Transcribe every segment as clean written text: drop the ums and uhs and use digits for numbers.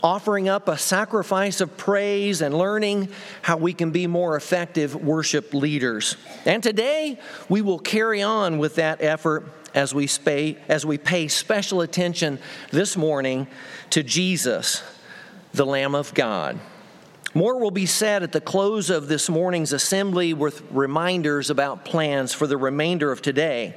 offering up a sacrifice of praise and learning how we can be more effective worship leaders. And today, we will carry on with that effort as we pay special attention this morning to Jesus, the Lamb of God. More will be said at the close of this morning's assembly with reminders about plans for the remainder of today.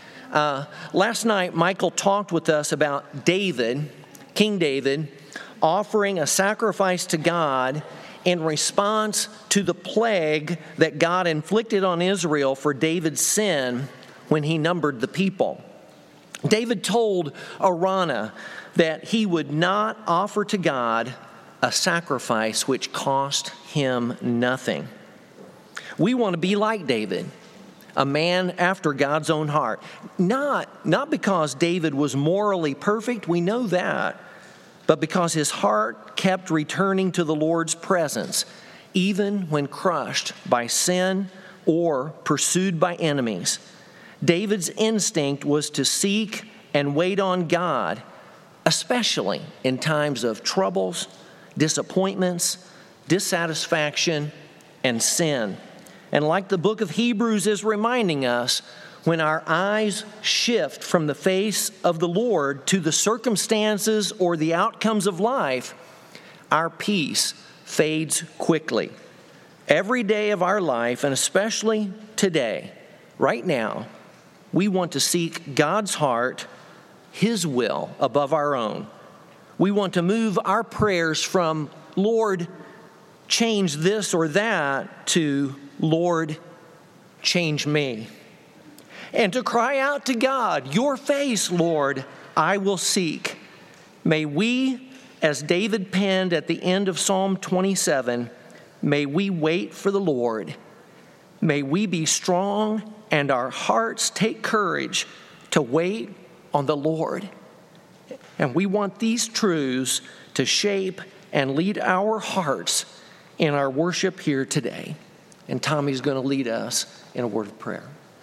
Last night, Michael talked with us about David, King David, offering a sacrifice to God in response to the plague that God inflicted on Israel for David's sin when he numbered the people. David told Araunah that he would not offer to God a sacrifice which cost him nothing. We want to be like David, a man after God's own heart. Not because David was morally perfect, we know that, but because his heart kept returning to the Lord's presence, even when crushed by sin or pursued by enemies. David's instinct was to seek and wait on God, especially in times of troubles, disappointments, dissatisfaction, and sin. And like the book of Hebrews is reminding us, when our eyes shift from the face of the Lord to the circumstances or the outcomes of life, our peace fades quickly. Every day of our life, and especially today, right now, we want to seek God's heart, His will above our own. We want to move our prayers from, Lord, change this or that, to, Lord, change me. And to cry out to God, your face, Lord, I will seek. May we, as David penned at the end of Psalm 27, may we wait for the Lord. May we be strong and our hearts take courage to wait on the Lord. And we want these truths to shape and lead our hearts in our worship here today. And Tommy's going to lead us in a word of prayer.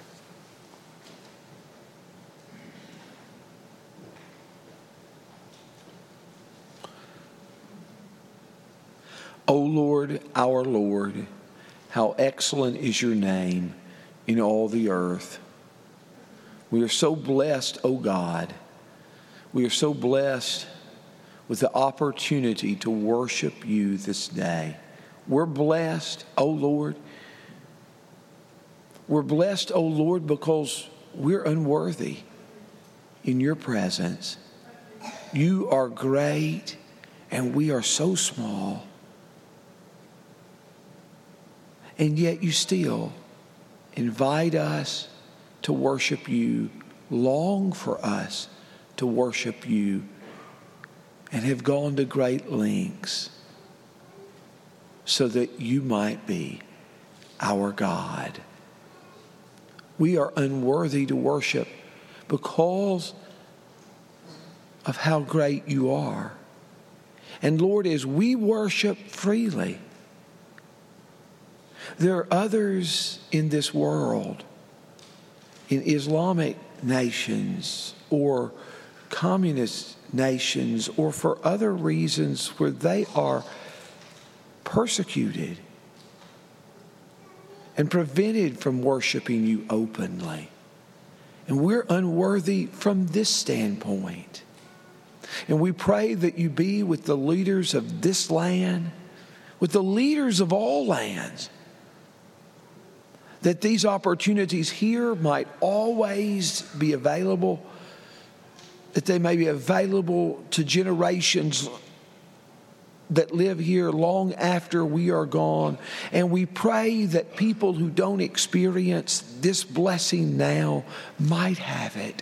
O Lord, our Lord, how excellent is your name in all the earth. We are so blessed, O God. We are so blessed with the opportunity to worship you this day. We're blessed, O Lord. We're blessed, O Lord, because we're unworthy in your presence. You are great, and we are so small. And yet you still invite us to worship you, long for us to worship you, and have gone to great lengths so that you might be our God. We are unworthy to worship because of how great you are. And Lord, as we worship freely, there are others in this world, in Islamic nations or communist nations or for other reasons where they are persecuted and prevented from worshiping you openly. And we're unworthy from this standpoint. And we pray that you be with the leaders of this land, with the leaders of all lands, that these opportunities here might always be available, that they may be available to generations that live here long after we are gone. And we pray that people who don't experience this blessing now might have it.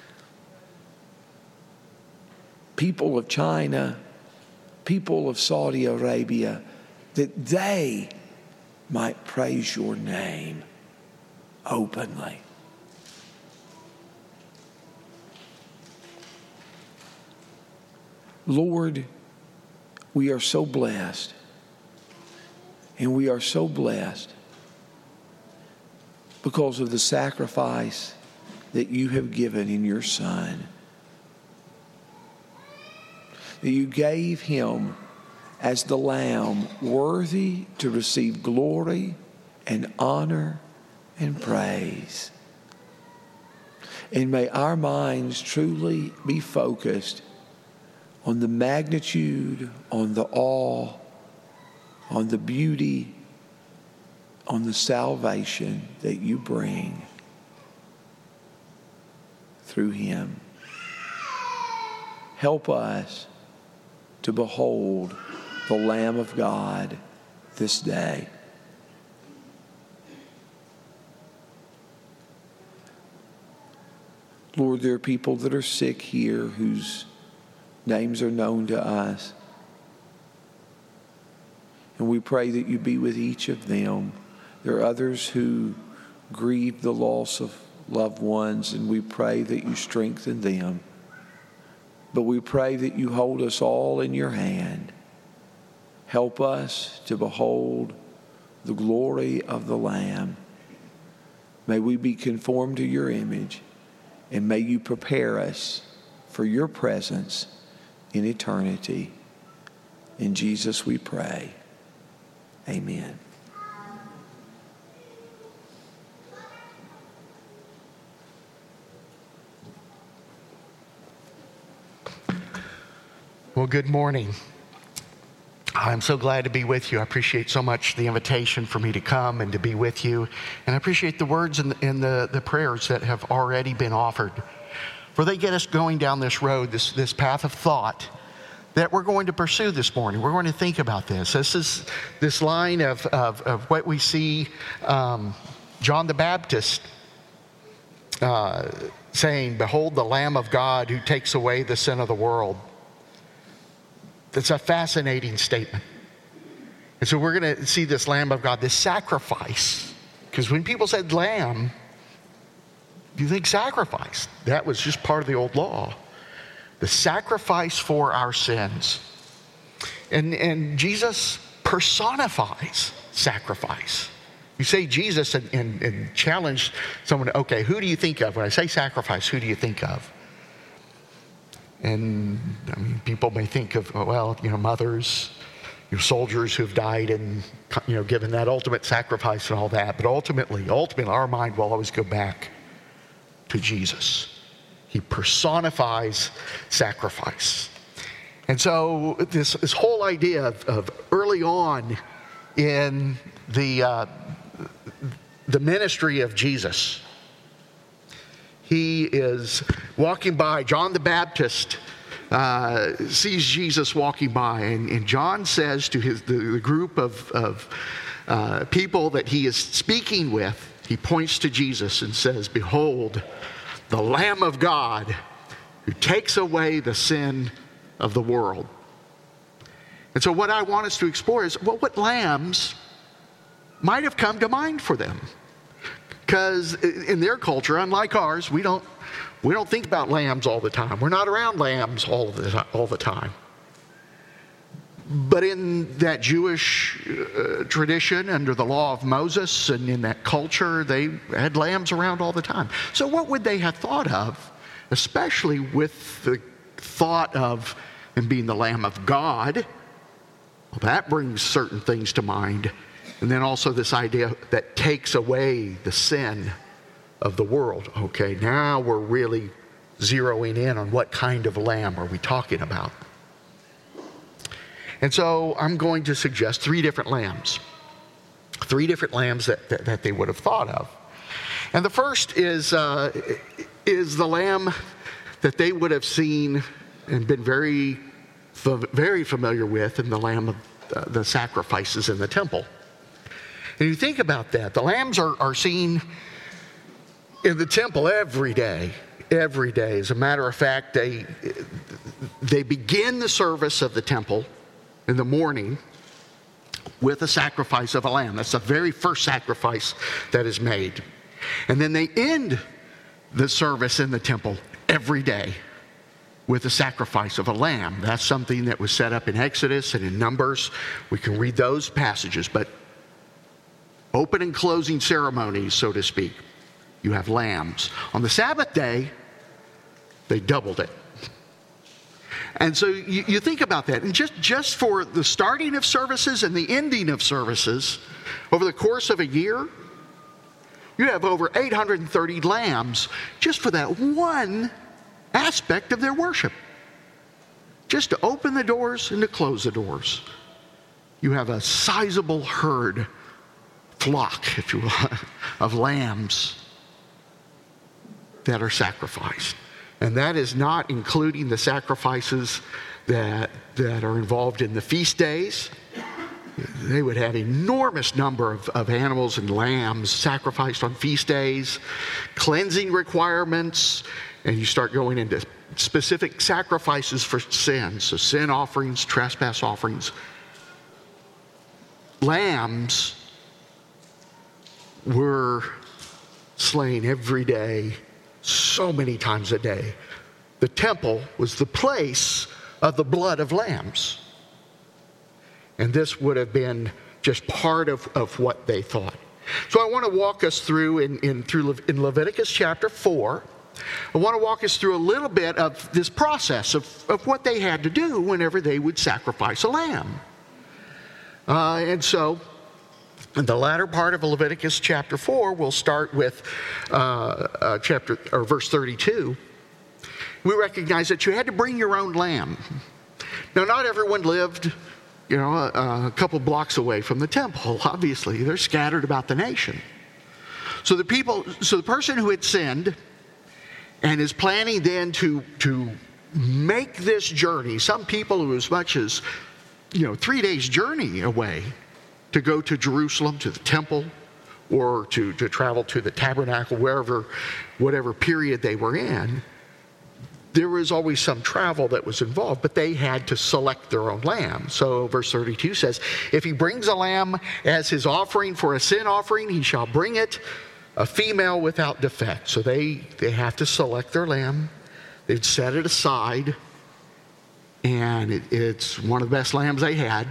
People of China, people of Saudi Arabia, that they might praise your name openly. Lord, we are so blessed, and we are so blessed because of the sacrifice that you have given in your Son. that you gave him as the Lamb worthy to receive glory and honor and praise. And may our minds truly be focused on the magnitude, on the awe, on the beauty, on the salvation that you bring through him. Help us to behold the Lamb of God this day. Lord, there are people that are sick here whose names are known to us. And we pray that you be with each of them. There are others who grieve the loss of loved ones, and we pray that you strengthen them. But we pray that you hold us all in your hand. Help us to behold the glory of the Lamb. May we be conformed to your image, and may you prepare us for your presence in eternity. In Jesus we pray. Amen. Well, good morning. I'm so glad to be with you. I appreciate so much the invitation for me to come and to be with you. And I appreciate the words and the prayers that have already been offered. For they get us going down this road, this path of thought that we're going to pursue this morning. We're going to think about this. This is this line of what we see John the Baptist saying, "Behold the Lamb of God who takes away the sin of the world." That's a fascinating statement. And so we're going to see this Lamb of God, this sacrifice. Because when people said lamb, you think sacrifice. That was just part of the old law. The sacrifice for our sins. And Jesus personifies sacrifice. You say Jesus and challenge someone, okay, who do you think of? When I say sacrifice, who do you think of? And I mean, people may think of, well, mothers, soldiers who've died and, given that ultimate sacrifice and all that. But ultimately, our mind will always go back to Jesus. He personifies sacrifice. And so this whole idea of early on in the ministry of Jesus, he is walking by. John the Baptist sees Jesus walking by, and John says to the group of people that he is speaking with, he points to Jesus and says, "Behold, the Lamb of God who takes away the sin of the world." And so what I want us to explore is what lambs might have come to mind for them. Because in their culture, unlike ours, we don't think about lambs all the time. We're not around lambs all the time. But in that Jewish tradition, under the law of Moses, and in that culture, they had lambs around all the time. So what would they have thought of, especially with the thought of him being the Lamb of God? Well, that brings certain things to mind. And then also this idea that takes away the sin of the world. Okay, now we're really zeroing in on what kind of lamb are we talking about. And so I'm going to suggest three different lambs that they would have thought of. And the first is the lamb that they would have seen and been very, very familiar with, in the lamb of the sacrifices in the temple. And you think about that. The lambs are seen in the temple every day. Every day. As a matter of fact, they begin the service of the temple in the morning with a sacrifice of a lamb. That's the very first sacrifice that is made. And then they end the service in the temple every day with the sacrifice of a lamb. That's something that was set up in Exodus and in Numbers. We can read those passages, but open and closing ceremonies, so to speak, you have lambs. On the Sabbath day, they doubled it. And so you think about that. And just for the starting of services and the ending of services, over the course of a year, you have over 830 lambs just for that one aspect of their worship. Just to open the doors and to close the doors. You have a sizable herd, flock, if you will, of lambs that are sacrificed. And that is not including the sacrifices that are involved in the feast days. They would have enormous number of animals and lambs sacrificed on feast days, cleansing requirements, and you start going into specific sacrifices for sins, so sin offerings, trespass offerings. Lambs were slain every day, so many times a day. The temple was the place of the blood of lambs. And this would have been just part of what they thought. So I want to walk us through in Leviticus chapter 4. I want to walk us through a little bit of this process of what they had to do whenever they would sacrifice a lamb. And so in the latter part of Leviticus chapter 4, we'll start with verse 32. We recognize that you had to bring your own lamb. Now, not everyone lived, a couple blocks away from the temple. Obviously, they're scattered about the nation. So the person who had sinned and is planning then to make this journey, some people who as much as 3 days journey away to go to Jerusalem, to the temple, or to travel to the tabernacle, whatever period they were in, there was always some travel that was involved, but they had to select their own lamb. So verse 32 says, if he brings a lamb as his offering for a sin offering, he shall bring it, a female without defect. So they have to select their lamb. They'd set it aside, and it's one of the best lambs they had.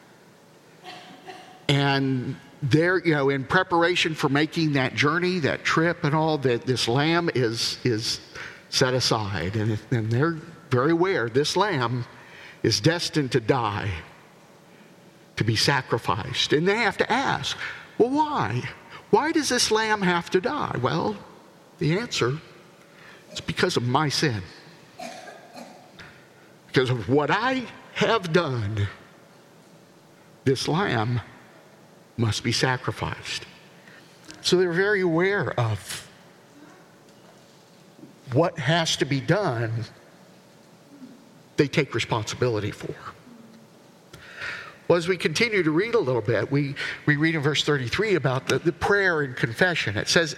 And they're, in preparation for making that journey, that trip and all, that this lamb is set aside. And they're very aware this lamb is destined to die, to be sacrificed. And they have to ask, well, why? Why does this lamb have to die? Well, the answer is because of my sin. Because of what I have done, this lamb must be sacrificed. So they're very aware of what has to be done, they take responsibility for. Well, as we continue to read a little bit, we read in verse 33 about the prayer and confession. It says,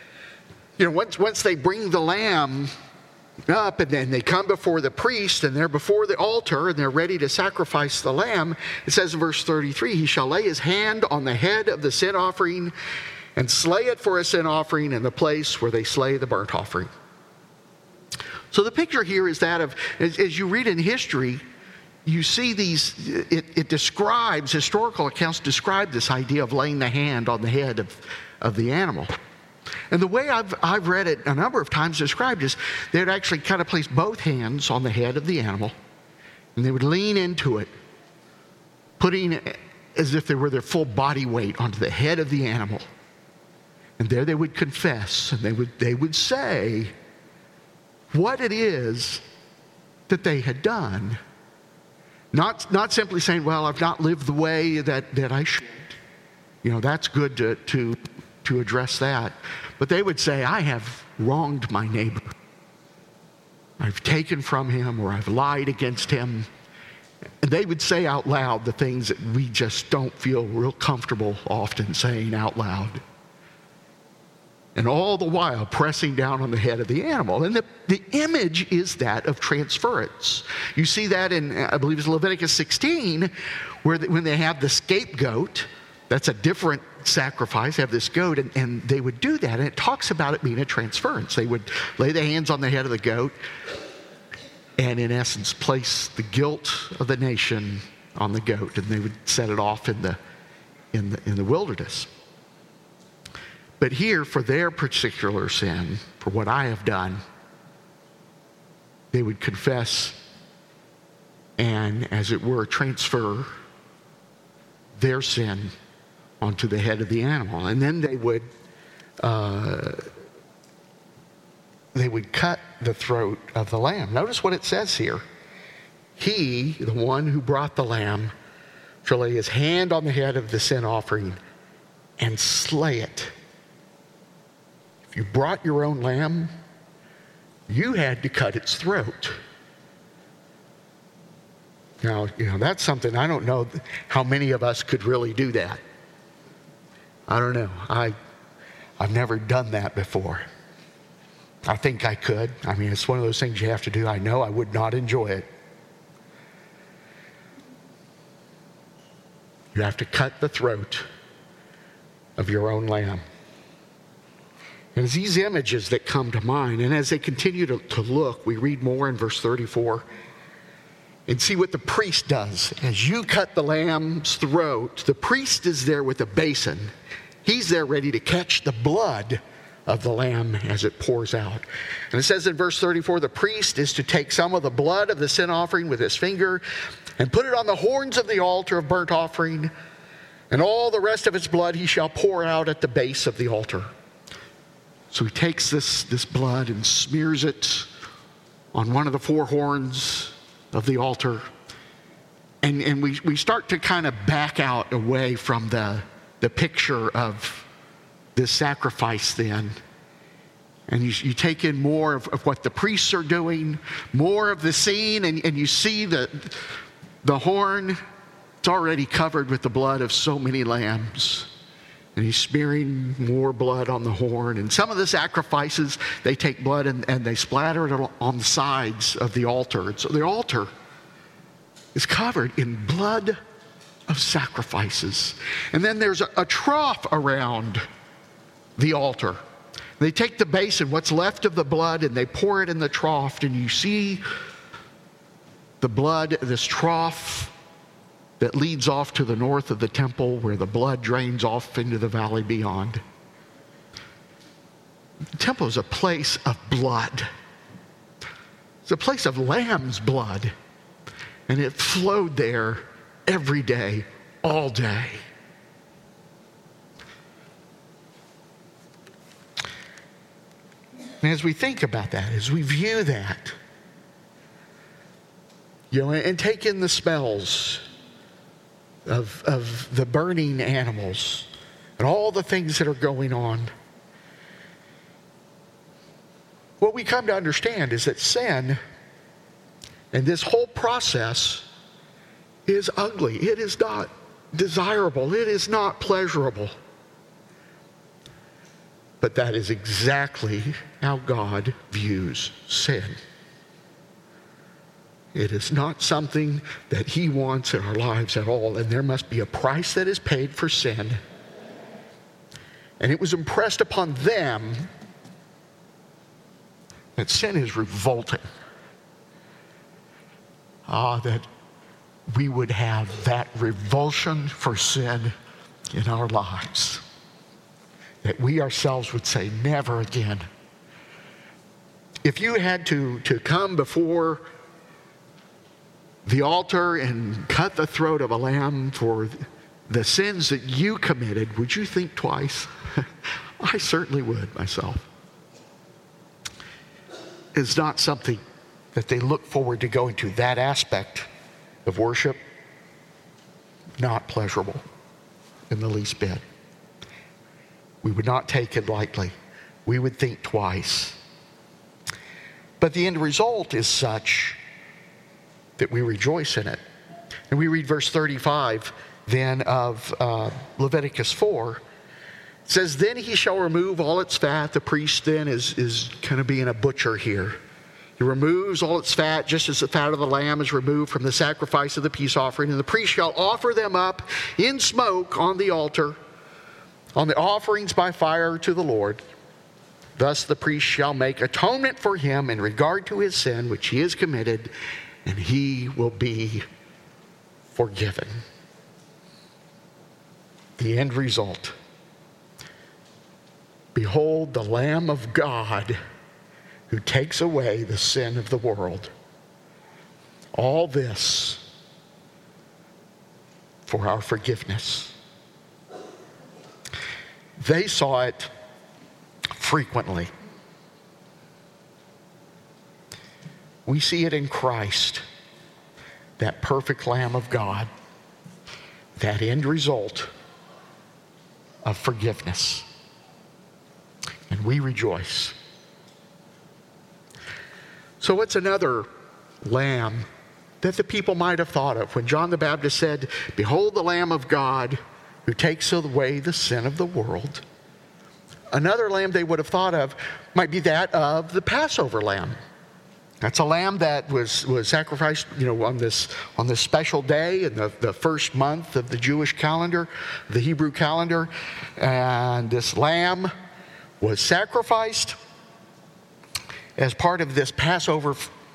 once they bring the lamb up and then they come before the priest and they're before the altar and they're ready to sacrifice the lamb, it says in verse 33, he shall lay his hand on the head of the sin offering and slay it for a sin offering in the place where they slay the burnt offering. So the picture here is that of, as you read in history, you see these, it describes, historical accounts describe this idea of laying the hand on the head of the animal. And the way I've read it a number of times described is they'd actually kind of place both hands on the head of the animal, and they would lean into it, putting it as if they were their full body weight onto the head of the animal. And there they would confess, and they would say what it is that they had done. Not simply saying, well, I've not lived the way that I should. That's good to address that. But they would say, I have wronged my neighbor. I've taken from him, or I've lied against him. And they would say out loud the things that we just don't feel real comfortable often saying out loud. And all the while pressing down on the head of the animal. And the image is that of transference. You see that in, I believe it's Leviticus 16, when they have the scapegoat. That's a different sacrifice. They have this goat, and they would do that. And it talks about it being a transference. They would lay their hands on the head of the goat and, in essence, place the guilt of the nation on the goat. And they would set it off in the wilderness. But here, for their particular sin, for what I have done, they would confess and, as it were, transfer their sin onto the head of the animal. And then they would cut the throat of the lamb. Notice what it says here. He, the one who brought the lamb, shall lay his hand on the head of the sin offering and slay it. If you brought your own lamb, you had to cut its throat. Now, that's something, I don't know how many of us could really do that. I don't know. I've never done that before. I think I could. I mean, it's one of those things you have to do. I know I would not enjoy it. You have to cut the throat of your own lamb. And it's these images that come to mind. And as they continue to look, we read more in verse 34 and see what the priest does. As you cut the lamb's throat, the priest is there with a basin. He's there ready to catch the blood of the lamb as it pours out. And it says in verse 34, the priest is to take some of the blood of the sin offering with his finger and put it on the horns of the altar of burnt offering, and all the rest of its blood he shall pour out at the base of the altar. So he takes this blood and smears it on one of the four horns of the altar. And we start to kind of back out away from the picture of this sacrifice then. And you take in more of what the priests are doing, more of the scene, and you see the horn, it's already covered with the blood of so many lambs. And he's smearing more blood on the horn. And some of the sacrifices, they take blood and they splatter it on the sides of the altar. And so the altar is covered in blood of sacrifices. And then there's a trough around the altar. They take the basin, what's left of the blood, and they pour it in the trough. And you see the blood, this trough that leads off to the north of the temple where the blood drains off into the valley beyond. The temple is a place of blood. It's a place of lamb's blood. And it flowed there every day, all day. And as we think about that, as we view that, and take in the smells of the burning animals and all the things that are going on, what we come to understand is that sin and this whole process is ugly. It is not desirable. It is not pleasurable. But that is exactly how God views sin. It is not something that He wants in our lives at all, and there must be a price that is paid for sin. And it was impressed upon them that sin is revolting. That we would have that revulsion for sin in our lives. That we ourselves would say, never again. If you had to come before the altar and cut the throat of a lamb for the sins that you committed, would you think twice? I certainly would myself. It's not something that they look forward to going to. That aspect of worship, not pleasurable in the least bit. We would not take it lightly. We would think twice. But the end result is such that we rejoice in it. And we read verse 35 then of Leviticus 4. It says, then he shall remove all its fat. The priest then is kind of being a butcher here. He removes all its fat, just as the fat of the lamb is removed from the sacrifice of the peace offering. And the priest shall offer them up in smoke on the altar, on the offerings by fire to the Lord. Thus the priest shall make atonement for him in regard to his sin which he has committed, and he will be forgiven. The end result. Behold the Lamb of God who takes away the sin of the world. All this for our forgiveness. They saw it frequently. We see it in Christ, that perfect Lamb of God, that end result of forgiveness. And we rejoice. So what's another lamb that the people might have thought of when John the Baptist said, "Behold the Lamb of God who takes away the sin of the world"? Another lamb they would have thought of might be that of the Passover lamb. That's a lamb that was sacrificed, on this special day in the first month of the Jewish calendar, the Hebrew calendar. And this lamb was sacrificed as part of this Passover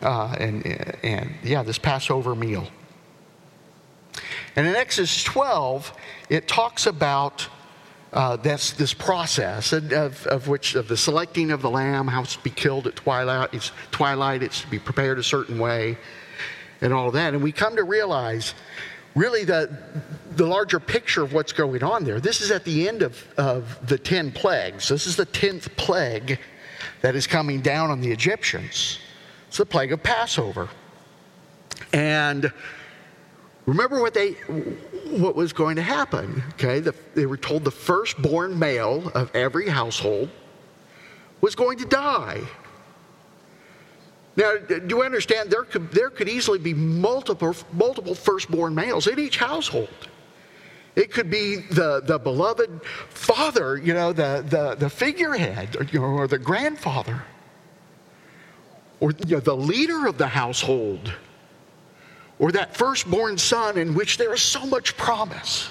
this Passover meal. And in Exodus 12, it talks about this process of the selecting of the lamb, how it's to be killed at twilight. It's to be prepared a certain way, and all of that. And we come to realize, really, the larger picture of what's going on there. This is at the end of the 10 plagues. This is the 10th plague that is coming down on the Egyptians. It's the plague of Passover. And remember what was going to happen, okay? They were told the firstborn male of every household was going to die. Now, do you understand? There could easily be multiple firstborn males in each household. It could be the beloved father, the figurehead, or the grandfather, or the leader of the household, or that firstborn son in which there is so much promise.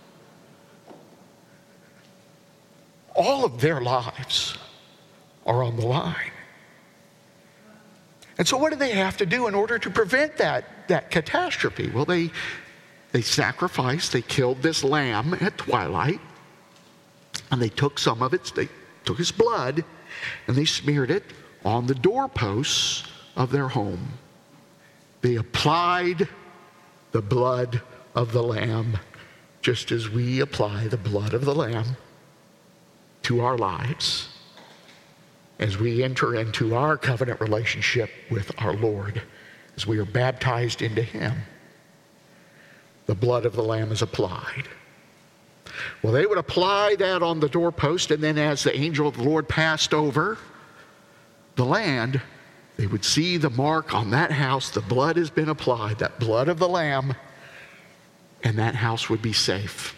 All of their lives are on the line. And so what do they have to do in order to prevent that catastrophe? Well, they sacrificed, they killed this lamb at twilight, and they took some of it, they took his blood, and they smeared it on the doorposts of their home. They applied the blood of the lamb, just as we apply the blood of the lamb to our lives as we enter into our covenant relationship with our Lord, as we are baptized into him. The blood of the lamb is applied. Well, they would apply that on the doorpost, and then as the angel of the Lord passed over the land, they would see the mark on that house. The blood has been applied, that blood of the lamb, and that house would be safe.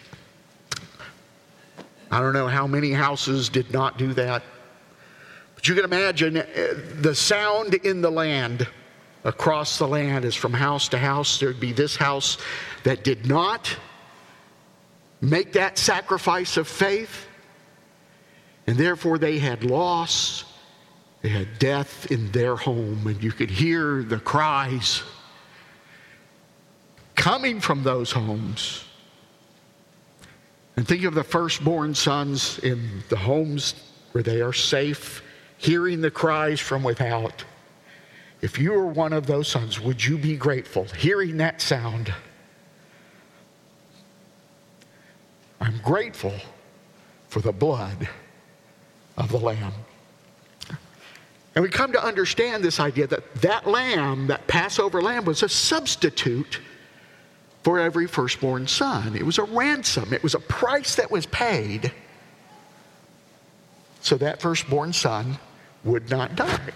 I don't know how many houses did not do that, but you can imagine the sound in the land, across the land, is from house to house. There'd be this house that did not make that sacrifice of faith, and therefore they had loss. They had death in their home, and you could hear the cries coming from those homes. And think of the firstborn sons in the homes where they are safe, hearing the cries from without. If you were one of those sons, would you be grateful hearing that sound? I'm grateful for the blood of the lamb. And we come to understand this idea that lamb, that Passover lamb, was a substitute for every firstborn son. It was a ransom. It was a price that was paid so that firstborn son would not die.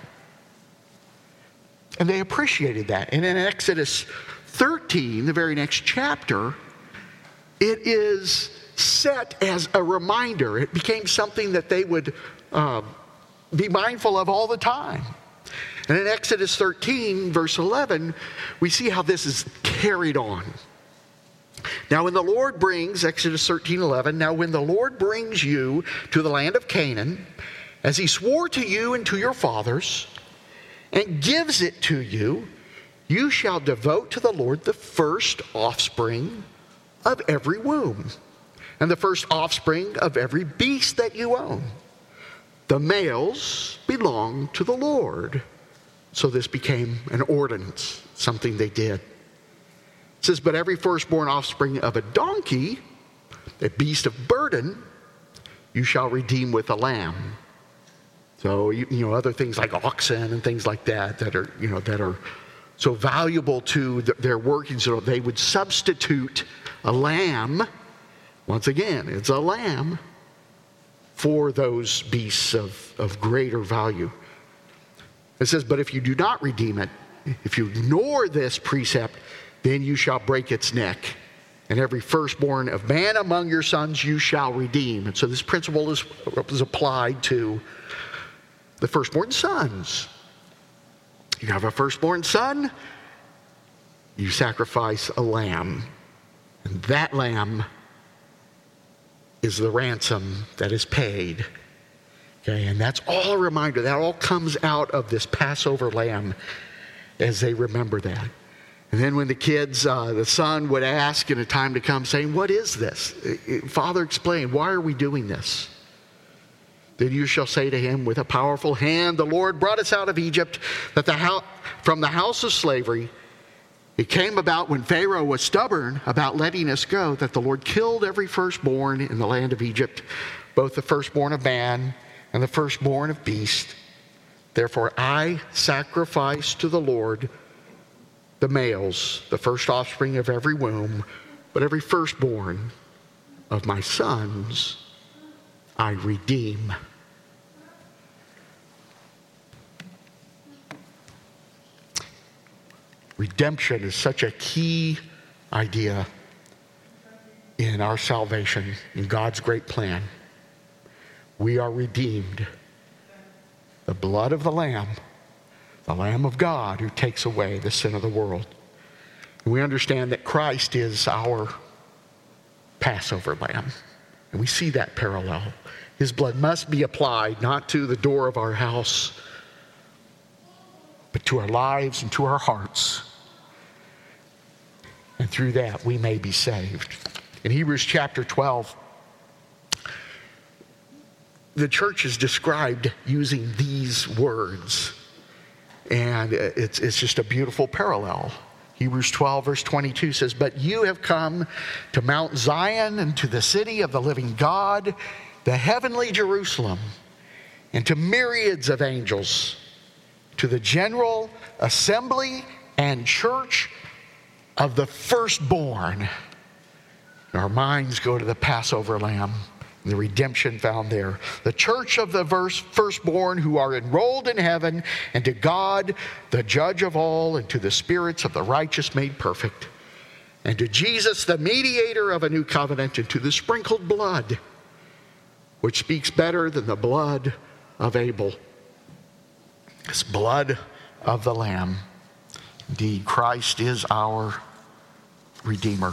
And they appreciated that. And in Exodus 13, the very next chapter, it is set as a reminder. It became something that they would be mindful of all the time. And in Exodus 13, verse 11, we see how this is carried on. Now when the Lord brings, Exodus 13, 11, now when the Lord brings you to the land of Canaan, as he swore to you and to your fathers, and gives it to you, you shall devote to the Lord the first offspring of every womb, and the first offspring of every beast that you own. The males belong to the Lord. So this became an ordinance, something they did. It says, but every firstborn offspring of a donkey, a beast of burden, you shall redeem with a lamb. So, other things like oxen and things like that are so valuable to their working, so they would substitute a lamb. Once again, it's a lamb for those beasts of greater value. It says, but if you do not redeem it, if you ignore this precept, then you shall break its neck. And every firstborn of man among your sons you shall redeem. And so this principle is applied to the firstborn sons. You have a firstborn son, you sacrifice a lamb. And that lamb is the ransom that is paid. Okay, and that's all a reminder. That all comes out of this Passover lamb as they remember that. And then when the kids, the son would ask in a time to come, saying, what is this? Father, explain, why are we doing this? Then you shall say to him, with a powerful hand, the Lord brought us out of Egypt, from the house of slavery. It came about when Pharaoh was stubborn about letting us go, that the Lord killed every firstborn in the land of Egypt, both the firstborn of man and the firstborn of beast. Therefore I sacrifice to the Lord the males, the first offspring of every womb, but every firstborn of my sons I redeem. Redemption is such a key idea in our salvation, in God's great plan. We are redeemed. The blood of the Lamb of God who takes away the sin of the world. And we understand that Christ is our Passover lamb. And we see that parallel. His blood must be applied not to the door of our house, but to our lives and to our hearts. And through that, we may be saved. In Hebrews chapter 12, the church is described using these words. And it's just a beautiful parallel. Hebrews 12 verse 22 says, but you have come to Mount Zion and to the city of the living God, the heavenly Jerusalem, and to myriads of angels, to the general assembly and church of the firstborn. Our minds go to the Passover lamb, the redemption found there. The church of the firstborn who are enrolled in heaven, and to God, the judge of all, and to the spirits of the righteous made perfect, and to Jesus, the mediator of a new covenant, and to the sprinkled blood, which speaks better than the blood of Abel. This blood of the Lamb. Indeed, Christ is our Redeemer.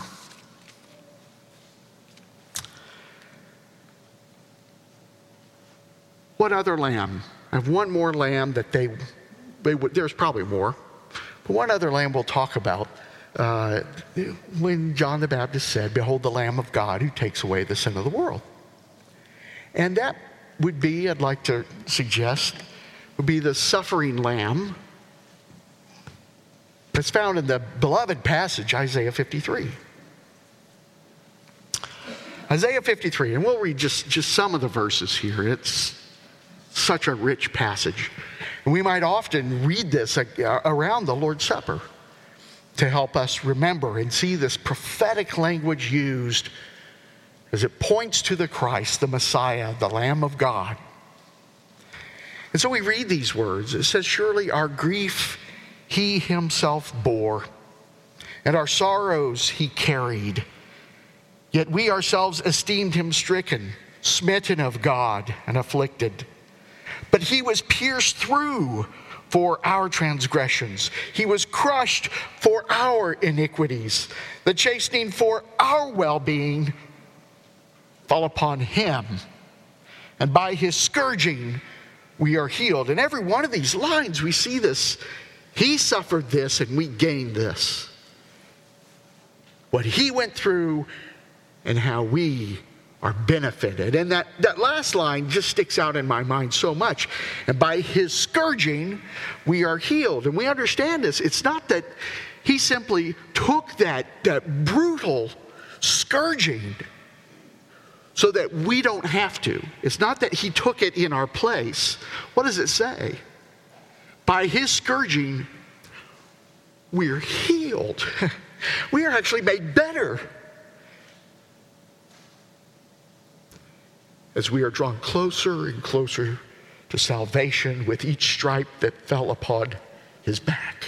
What other lamb? I have one more lamb that they would, there's probably more, but one other lamb we'll talk about when John the Baptist said, behold the Lamb of God who takes away the sin of the world. And that would be, I'd like to suggest, would be the suffering lamb that's found in the beloved passage, Isaiah 53. Isaiah 53, and we'll read just some of the verses here. It's such a rich passage. And we might often read this around the Lord's Supper to help us remember and see this prophetic language used as it points to the Christ, the Messiah, the Lamb of God. And so we read these words. It says, surely our grief he himself bore, and our sorrows he carried. Yet we ourselves esteemed him stricken, smitten of God, and afflicted. But he was pierced through for our transgressions. He was crushed for our iniquities. The chastening for our well-being fell upon him. And by his scourging we are healed. In every one of these lines we see this. He suffered this and we gained this. What he went through and how we are benefited. And that last line just sticks out in my mind so much. And by his scourging, we are healed. And we understand this. It's not that he simply took that brutal scourging so that we don't have to. It's not that he took it in our place. What does it say? By his scourging, we're healed. We are actually made better. As we are drawn closer and closer to salvation with each stripe that fell upon his back.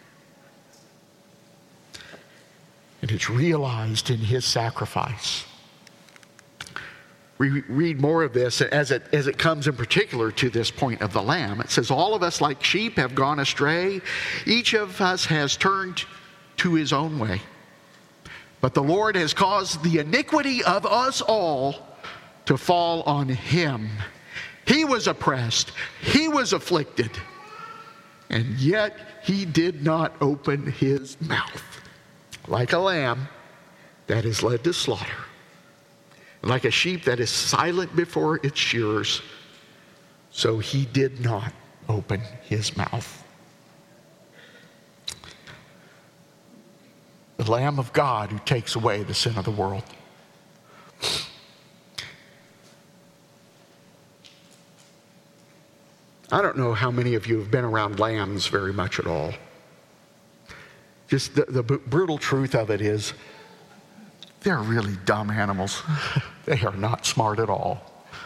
And it's realized in his sacrifice. We read more of this as it comes in particular to this point of the Lamb. It says, all of us like sheep have gone astray. Each of us has turned to his own way. But the Lord has caused the iniquity of us all to fall on him. He was oppressed. He was afflicted. And yet he did not open his mouth. Like a lamb that is led to slaughter. Like a sheep that is silent before its shearers. So he did not open his mouth. The Lamb of God who takes away the sin of the world. I don't know how many of you have been around lambs very much at all. Just the brutal truth of it is, they're really dumb animals. They are not smart at all.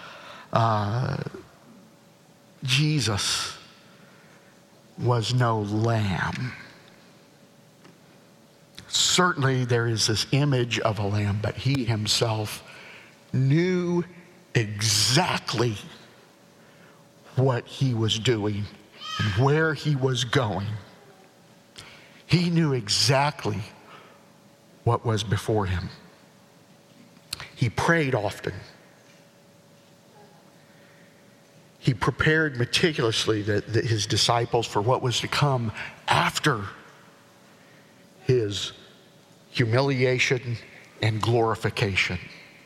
Jesus was no lamb. Certainly there is this image of a lamb, but he himself knew exactly what he was doing and where he was going. He knew exactly what was before him. He prayed often. He prepared meticulously his disciples for what was to come after his humiliation and glorification.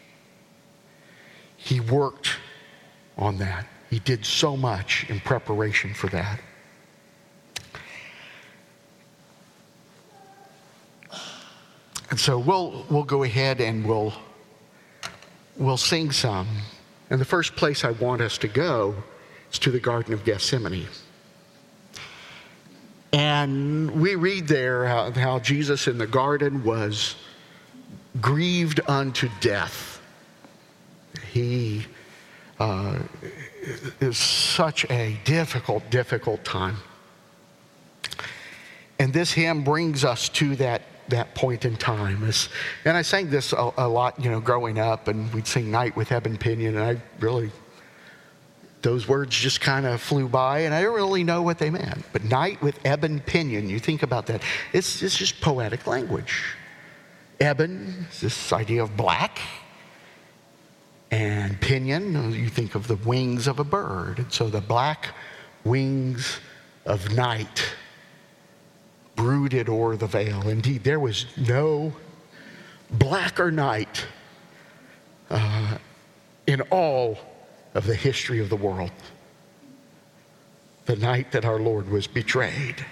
He worked on that. He did so much in preparation for that. And so we'll go ahead and we'll sing some. And the first place I want us to go is to the Garden of Gethsemane. And we read there how Jesus in the garden was grieved unto death. He is such a difficult time. And this hymn brings us to that point in time. And I sang this a lot, growing up, and we'd sing Night with Eben Pinion, and those words just kind of flew by, and I didn't really know what they meant. But Night with Eben Pinion, you think about that, it's just poetic language. Eben is this idea of black, and pinion, you think of the wings of a bird. And so the black wings of night brooded o'er the vale. Indeed, there was no blacker night in all of the history of the world. The night that our Lord was betrayed.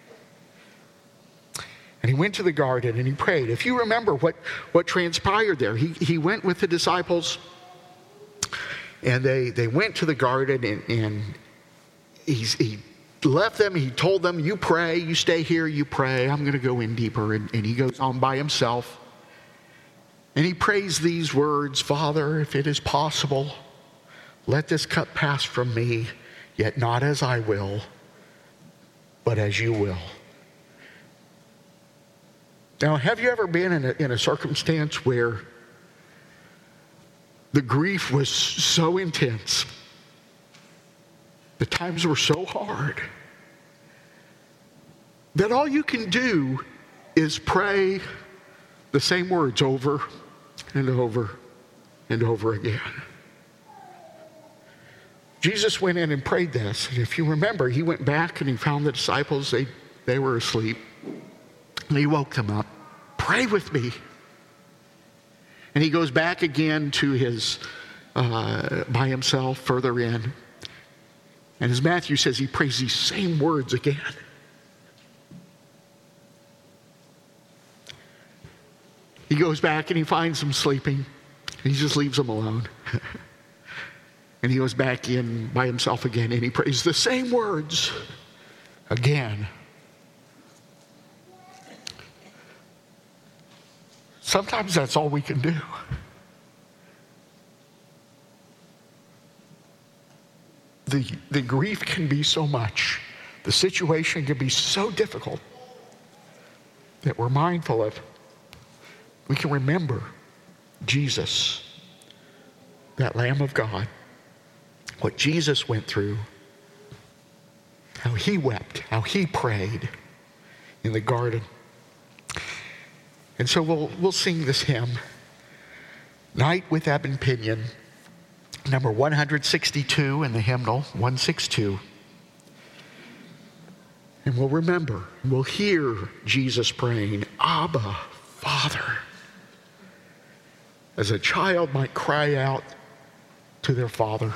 And he went to the garden and he prayed. If you remember what transpired there, he went with the disciples and they went to the garden and he left them. He told them, you pray, you stay here, you pray. I'm going to go in deeper. And he goes on by himself. And he prays these words, Father, if it is possible, let this cup pass from me, yet not as I will, but as you will. Now, have you ever been in a circumstance where the grief was so intense, the times were so hard, that all you can do is pray the same words over and over and over again? Jesus went in and prayed this. And if you remember, he went back and he found the disciples. They were asleep. And he woke them up. Pray with me. And he goes back again to his, by himself further in. And as Matthew says, he prays these same words again. He goes back and he finds them sleeping. And he just leaves them alone. And he goes back in by himself again and he prays the same words again. Sometimes that's all we can do. The grief can be so much. The situation can be so difficult that we're mindful of. We can remember Jesus, that Lamb of God, what Jesus went through, how he wept, how he prayed in the garden. And so we'll sing this hymn, Night with Ebon Pinion, number 162 in the hymnal, 162. And we'll remember, we'll hear Jesus praying, Abba, Father, as a child might cry out to their father.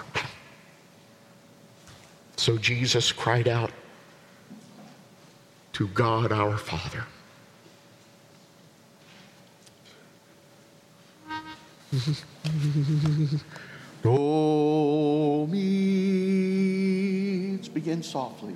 So Jesus cried out to God our Father. Do me. Let's begin softly.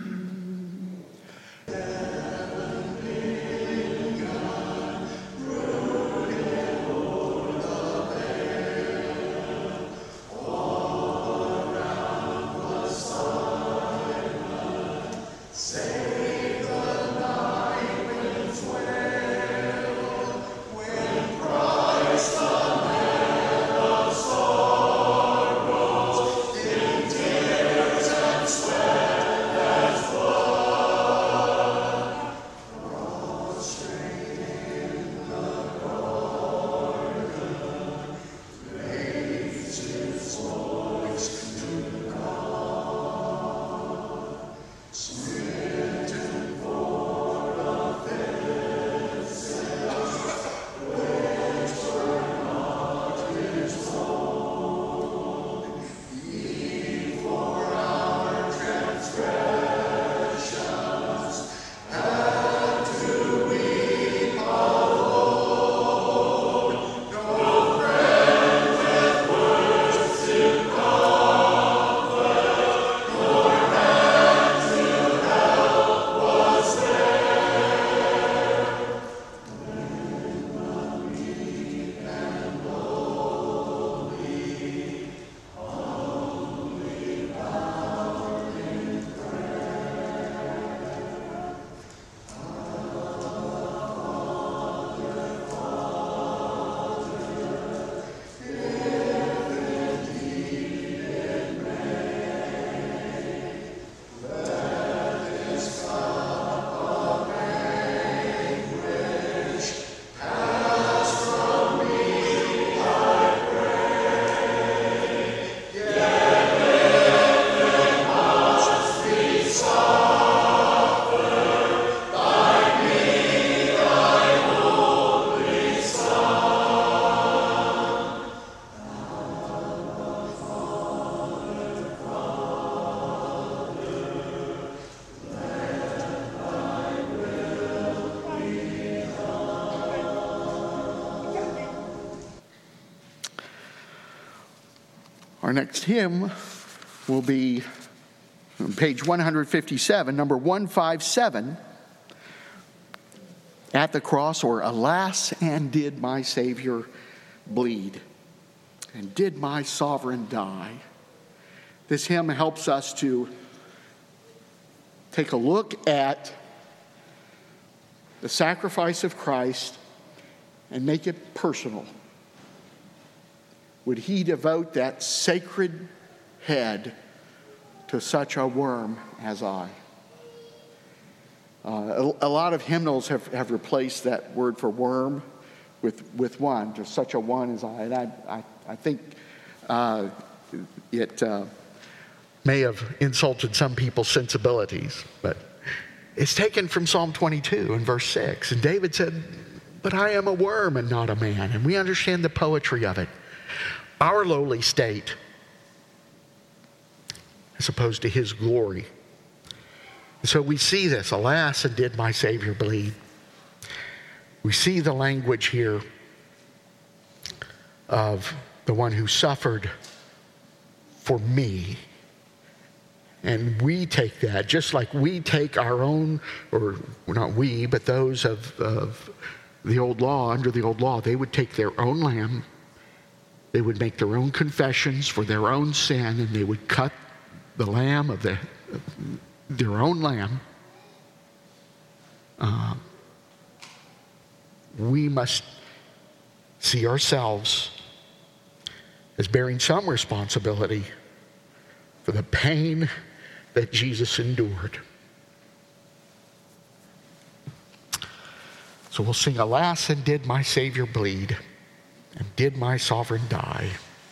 Our next hymn will be on page 157, number 157, At the Cross, or Alas, and Did My Savior Bleed? And did my sovereign die? This hymn helps us to take a look at the sacrifice of Christ and make it personal. Would he devote that sacred head to such a worm as I? A lot of hymnals have replaced that word for worm with one, to such a one as I. And I think it may have insulted some people's sensibilities, but it's taken from Psalm 22 and verse 6. And David said, but I am a worm and not a man. And we understand the poetry of it. Our lowly state as opposed to his glory. And so we see this, alas, and did my Savior bleed. We see the language here of the one who suffered for me. And we take that, just like we take our own, or not we, but those of the old law, under the old law, they would take their own lamb, they would make their own confessions for their own sin, and they would cut the lamb of their own lamb. We must see ourselves as bearing some responsibility for the pain that Jesus endured. So we'll sing, alas, and did my Savior bleed, and did my sovereign die.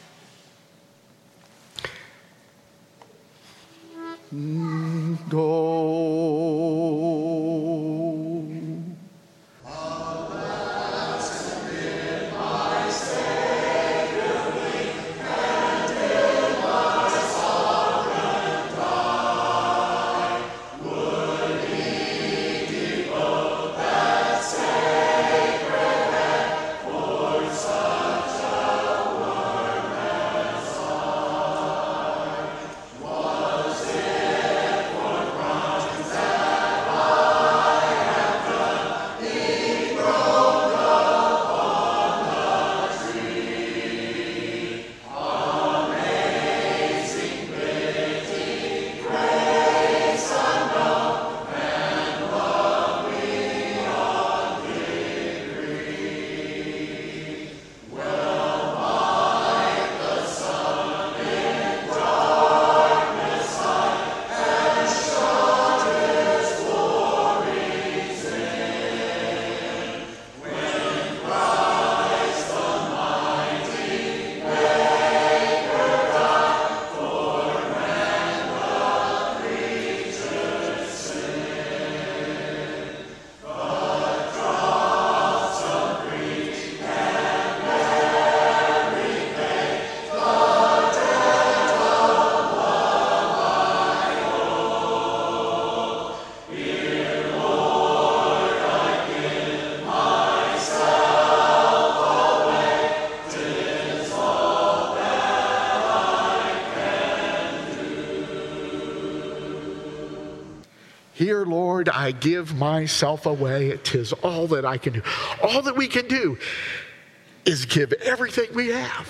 Here, Lord, I give myself away. 'Tis all that I can do. All that we can do is give everything we have.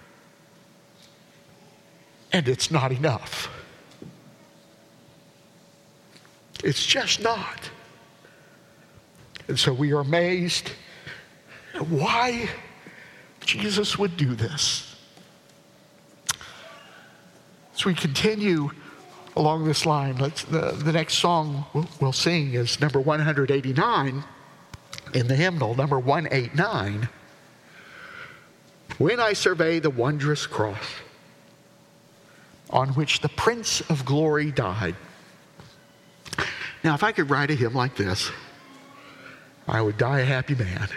And it's not enough. It's just not. And so we are amazed at why Jesus would do this. As we continue along this line, the next song we'll sing is number 189 in the hymnal, number 189. When I survey the wondrous cross on which the Prince of Glory died. Now, if I could write a hymn like this, I would die a happy man.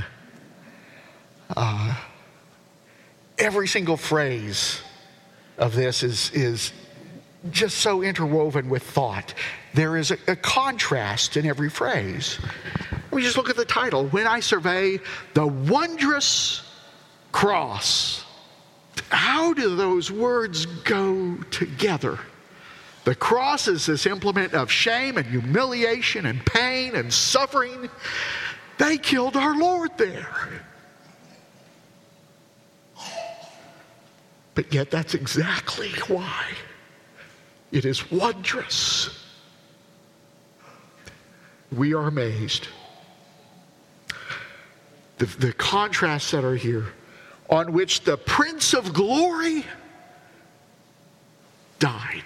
Every single phrase of this is just so interwoven with thought. There is a contrast in every phrase. Let me just look at the title. When I survey the wondrous cross. How do those words go together? The cross is this implement of shame and humiliation and pain and suffering. They killed our Lord there. But yet that's exactly why it is wondrous. We are amazed. The contrasts that are here, on which the Prince of Glory died.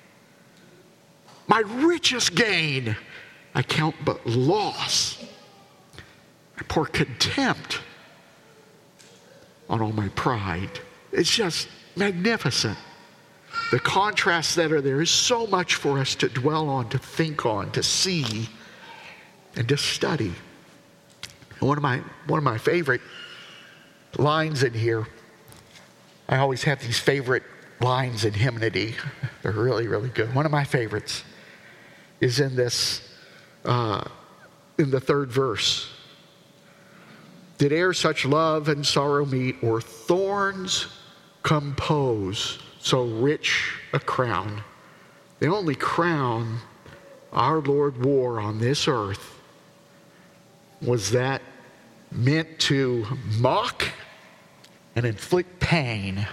My richest gain I count but loss. I pour contempt on all my pride. It's just magnificent. The contrasts that are there is so much for us to dwell on, to think on, to see, and to study. One of my favorite lines in here, I always have these favorite lines in hymnody. They're really, really good. One of my favorites is in this, in the third verse. Did e'er such love and sorrow meet, or thorns compose so rich a crown? The only crown our Lord wore on this earth was that meant to mock and inflict pain,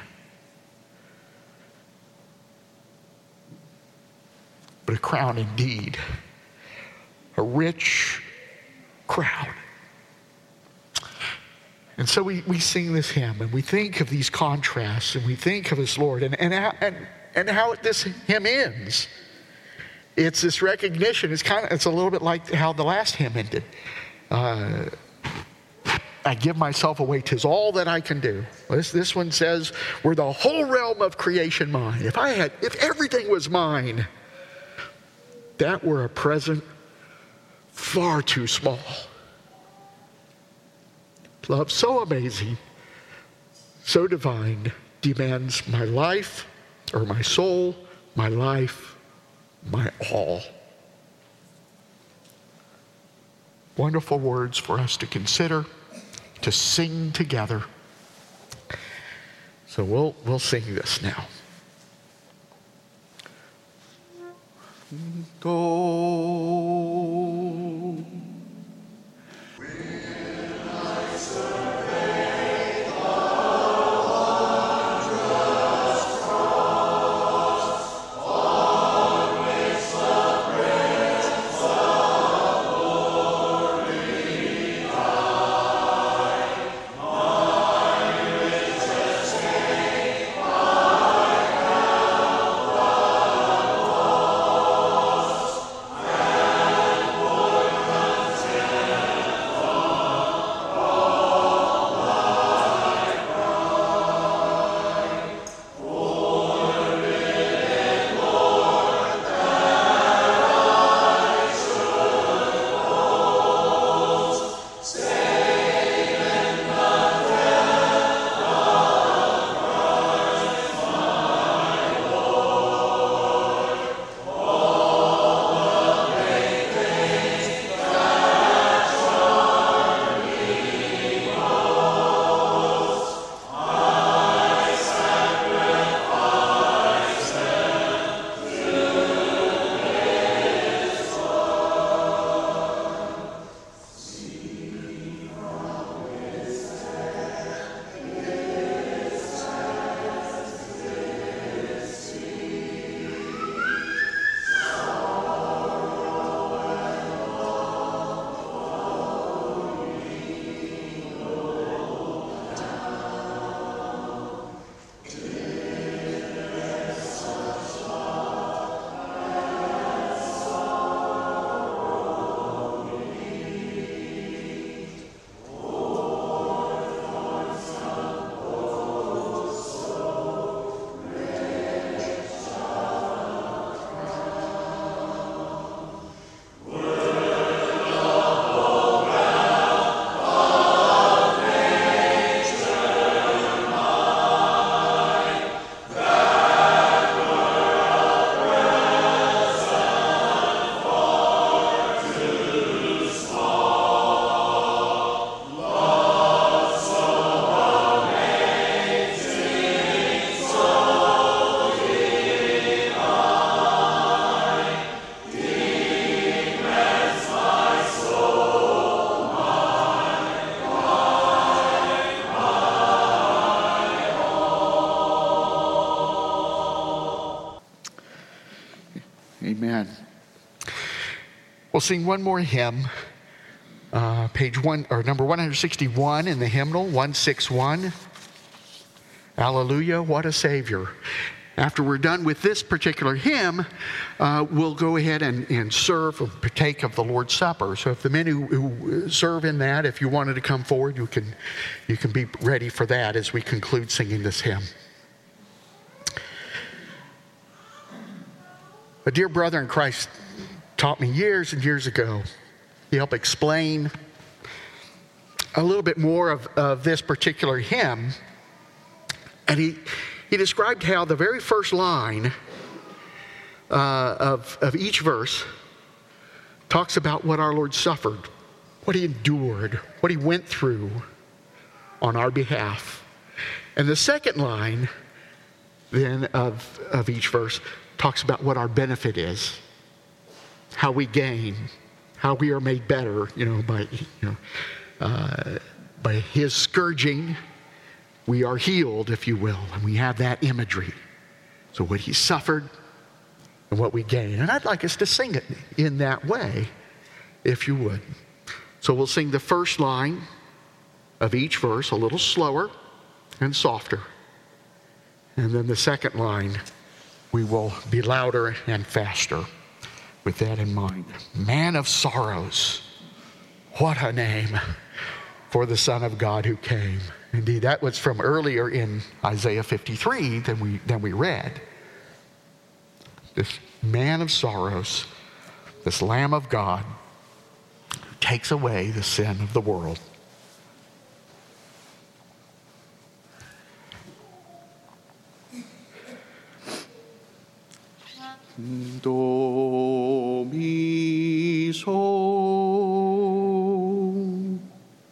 but a crown indeed, a rich crown. And so we sing this hymn, and we think of these contrasts, and we think of his Lord, and how this hymn ends. It's this recognition. It's a little bit like how the last hymn ended. I give myself away, 'tis all that I can do. This one says, were the whole realm of creation mine, if everything was mine, that were a present far too small. Love so amazing, so divine, demands my life, or my soul, my life, my all. Wonderful words for us to consider, to sing together. So we'll sing this now. Go. Amen. We'll sing one more hymn, page 1 or number 161 in the hymnal, 161. Hallelujah, what a Savior. After we're done with this particular hymn, we'll go ahead and serve or partake of the Lord's Supper. So if the men who serve in that, if you wanted to come forward, you can be ready for that as we conclude singing this hymn. A dear brother in Christ taught me years and years ago. He helped explain a little bit more of this particular hymn, and he described how the very first line of each verse talks about what our Lord suffered, what he endured, what he went through on our behalf. And the second line then of each verse talks about what our benefit is, how we gain, how we are made better, by his scourging, we are healed, if you will, and we have that imagery. So what he suffered and what we gain. And I'd like us to sing it in that way, if you would. So we'll sing the first line of each verse a little slower and softer. And then the second line, we will be louder and faster with that in mind. Man of sorrows, what a name for the Son of God who came. Indeed, that was from earlier in Isaiah 53 than we read. This man of sorrows, this Lamb of God who takes away the sin of the world. Do mi so.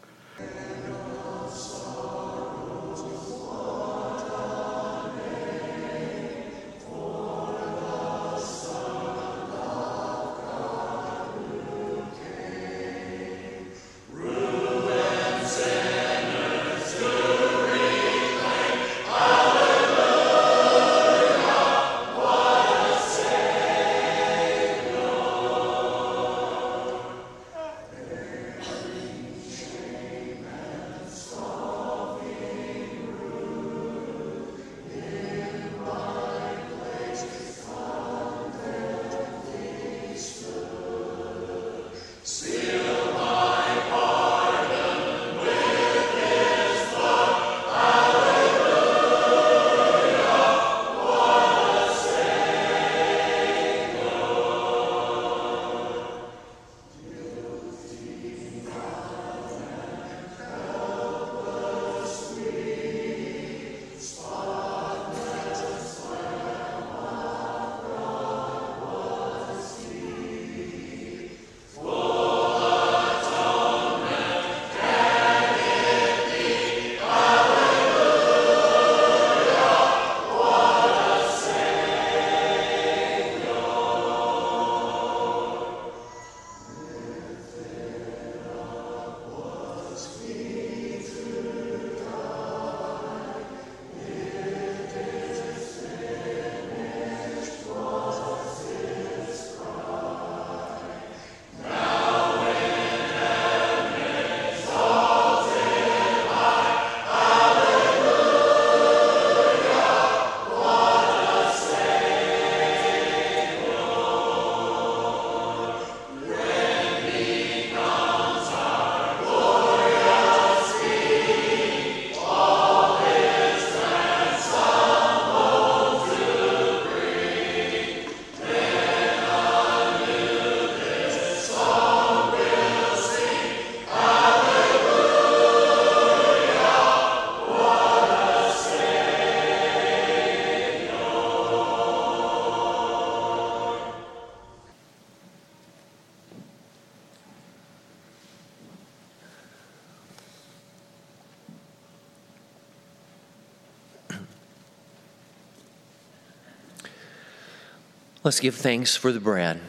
Let's give thanks for the bread.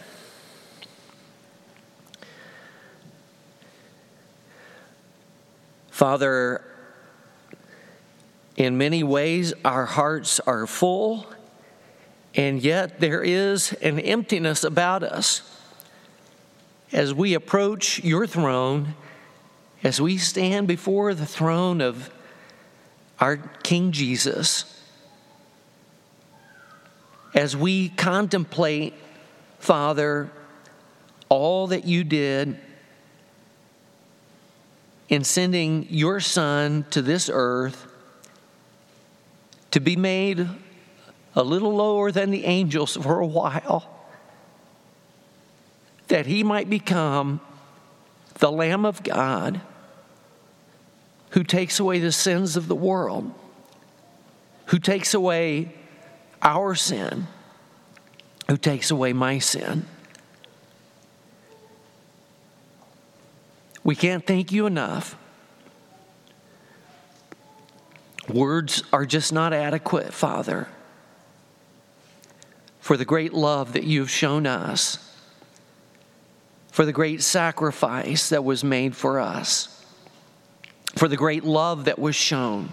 Father, in many ways our hearts are full, and yet there is an emptiness about us. As we approach your throne, as we stand before the throne of our King Jesus, as we contemplate, Father, all that you did in sending your Son to this earth to be made a little lower than the angels for a while, that he might become the Lamb of God who takes away the sins of the world, who takes away our sin, who takes away my sin. We can't thank you enough. Words are just not adequate, Father, for the great love that you've shown us, for the great sacrifice that was made for us, for the great love that was shown.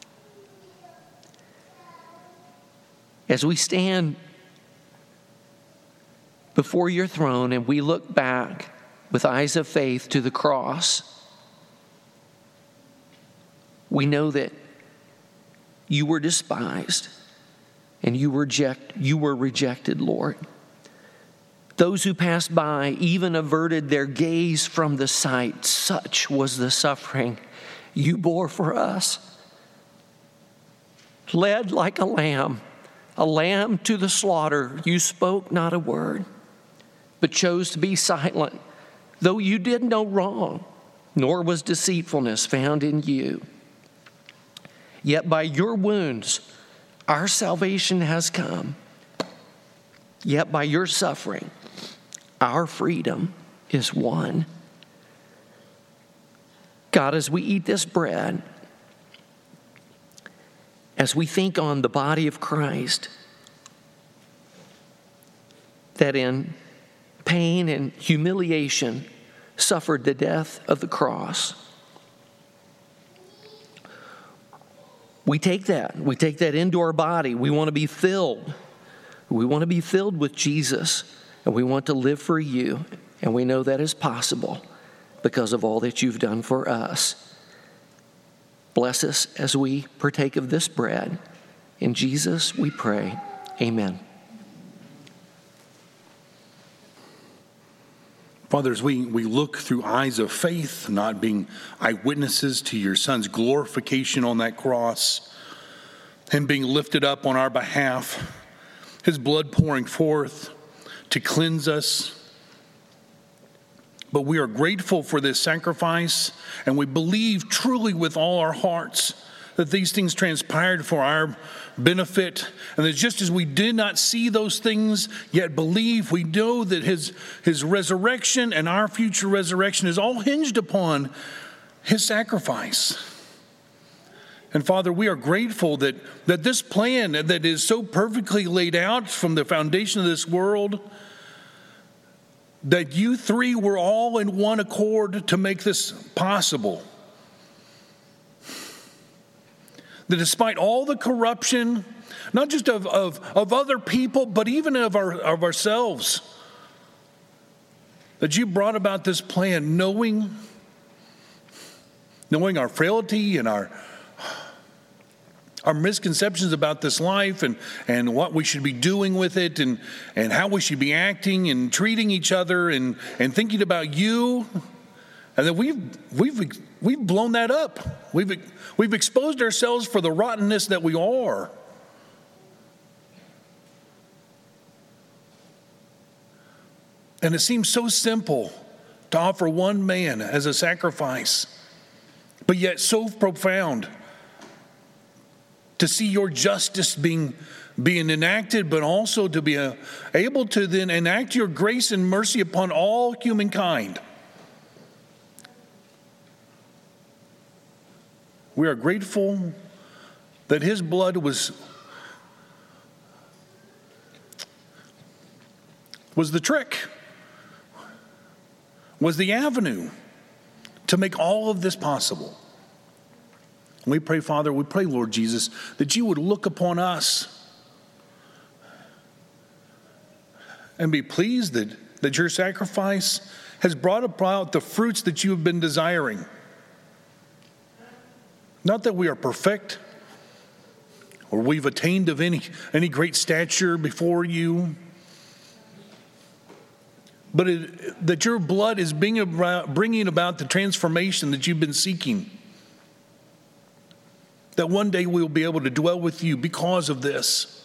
As we stand before your throne and we look back with eyes of faith to the cross, we know that you were despised and you were rejected, Lord. Those who passed by even averted their gaze from the sight. Such was the suffering you bore for us. Led like a lamb to the slaughter, you spoke not a word, but chose to be silent, though you did no wrong, nor was deceitfulness found in you. Yet by your wounds, our salvation has come. Yet by your suffering, our freedom is won. God, as we eat this bread, as we think on the body of Christ, that in pain and humiliation suffered the death of the cross, we take that into our body. We want to be filled. We want to be filled with Jesus, and we want to live for you, and we know that is possible because of all that you've done for us. Bless us as we partake of this bread. In Jesus we pray. Amen. Father, as we look through eyes of faith, not being eyewitnesses to your Son's glorification on that cross, him being lifted up on our behalf, his blood pouring forth to cleanse us. But we are grateful for this sacrifice, and we believe truly with all our hearts that these things transpired for our benefit, and that just as we did not see those things, yet believe, we know that his resurrection and our future resurrection is all hinged upon his sacrifice. And Father, we are grateful that this plan that is so perfectly laid out from the foundation of this world, that you three were all in one accord to make this possible. That despite all the corruption, not just of other people, but even of ourselves, that you brought about this plan knowing our frailty and our misconceptions about this life and what we should be doing with it and how we should be acting and treating each other and thinking about you. And then we've blown that up. We've exposed ourselves for the rottenness that we are. And it seems so simple to offer one man as a sacrifice, but yet so profound to see your justice being enacted, but also to be able to then enact your grace and mercy upon all humankind. We are grateful that his blood was the trick, was the avenue to make all of this possible. We pray, Father, we pray, Lord Jesus, that you would look upon us and be pleased that your sacrifice has brought about the fruits that you have been desiring. Not that we are perfect or we've attained of any great stature before you, but that your blood is bringing about the transformation that you've been seeking. That one day we'll be able to dwell with you because of this.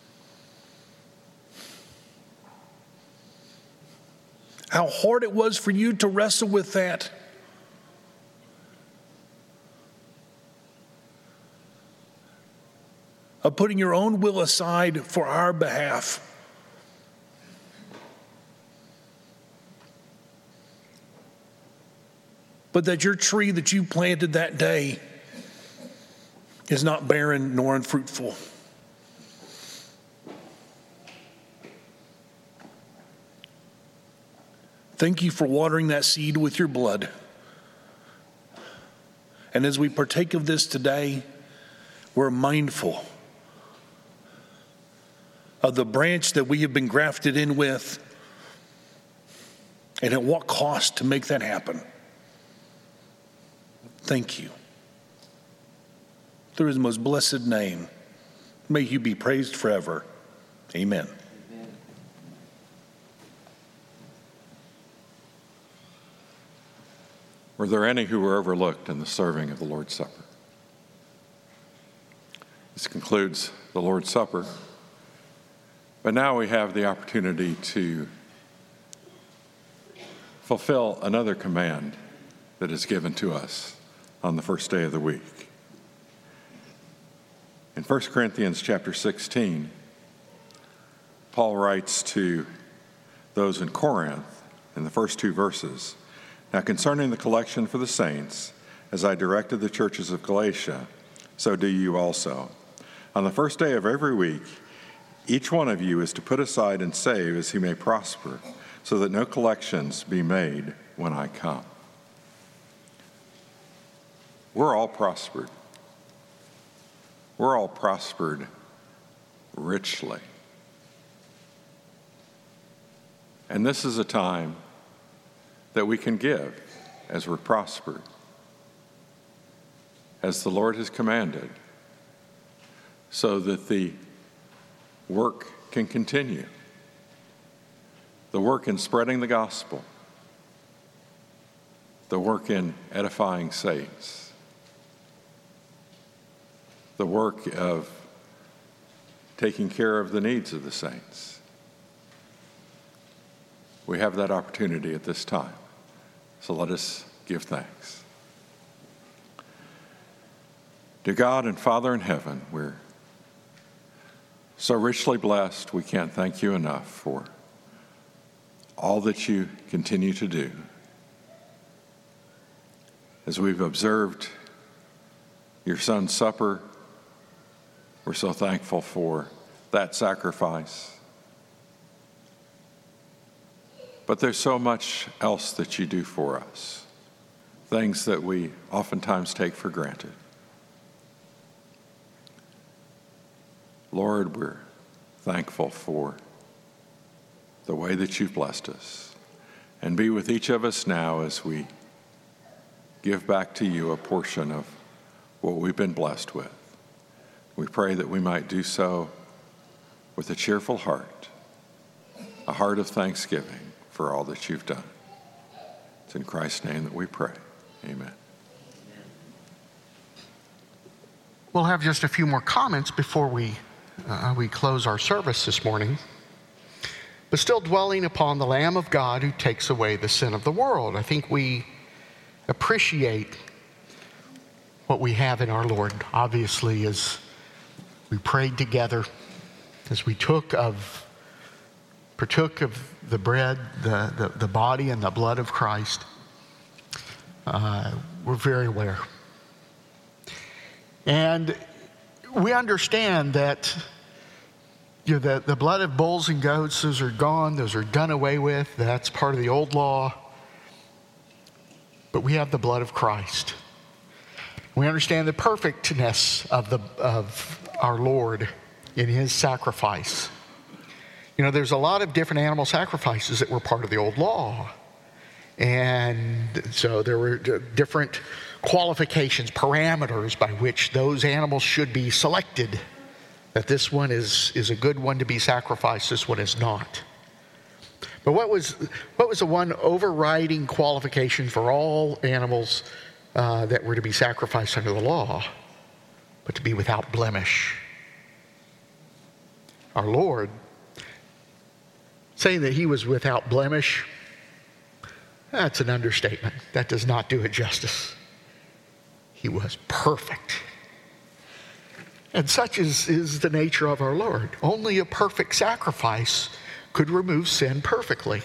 How hard it was for you to wrestle with that. of putting your own will aside for our behalf. But that your tree that you planted that day is not barren nor unfruitful. Thank you for watering that seed with your blood. And as we partake of this today, we're mindful of the branch that we have been grafted in with, and at what cost to make that happen. Thank you. Through his most blessed name, may you be praised forever. Amen. Were there any who were overlooked in the serving of the Lord's Supper? This concludes the Lord's Supper. But now we have the opportunity to fulfill another command that is given to us on the first day of the week. In 1 Corinthians chapter 16, Paul writes to those in Corinth in the first two verses, "Now concerning the collection for the saints, as I directed the churches of Galatia, so do you also. On the first day of every week, each one of you is to put aside and save as he may prosper, so that no collections be made when I come." We're all prospered. We're all prospered richly. And this is a time that we can give as we're prospered, as the Lord has commanded, so that the work can continue. The work in spreading the gospel, the work in edifying saints, the work of taking care of the needs of the saints. We have that opportunity at this time. So let us give thanks. Dear God and Father in heaven, we're so richly blessed, we can't thank you enough for all that you continue to do. As we've observed your Son's supper, we're so thankful for that sacrifice. But there's so much else that you do for us, things that we oftentimes take for granted. Lord, we're thankful for the way that you've blessed us. And be with each of us now as we give back to you a portion of what we've been blessed with. We pray that we might do so with a cheerful heart, a heart of thanksgiving for all that you've done. It's in Christ's name that we pray. Amen. We'll have just a few more comments before we close our service this morning. But still dwelling upon the Lamb of God who takes away the sin of the world. I think we appreciate what we have in our Lord. Obviously, as we prayed together, as we partook of the bread, the body and the blood of Christ, we're very aware. And we understand that the blood of bulls and goats, those are gone, those are done away with. That's part of the old law. But we have the blood of Christ. We understand the perfectness of our Lord in his sacrifice. There's a lot of different animal sacrifices that were part of the old law. And so there were different qualifications, parameters by which those animals should be selected. That this one is a good one to be sacrificed, this one is not. But what was the one overriding qualification for all animals that were to be sacrificed under the law? But to be without blemish. Our Lord, saying that he was without blemish, that's an understatement. That does not do it justice. He was perfect. And such is the nature of our Lord. Only a perfect sacrifice could remove sin perfectly.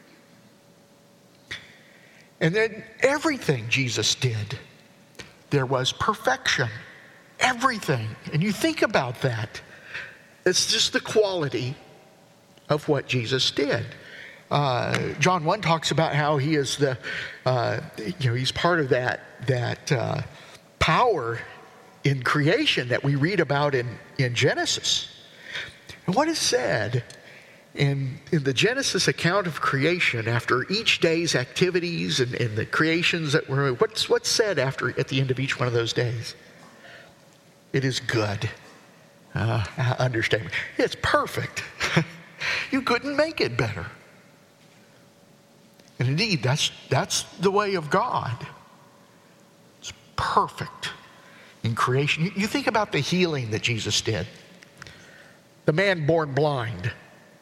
And then everything Jesus did, there was perfection. Everything. And you think about that. It's just the quality of what Jesus did. John 1 talks about how he is he's part of that power in creation that we read about in Genesis. And what is said in the Genesis account of creation, after each day's activities and the creations that were, what's said at the end of each one of those days? It is good. Understatement. It's perfect. You couldn't make it better. And indeed, that's the way of God. It's perfect in creation. You think about the healing that Jesus did. The man born blind.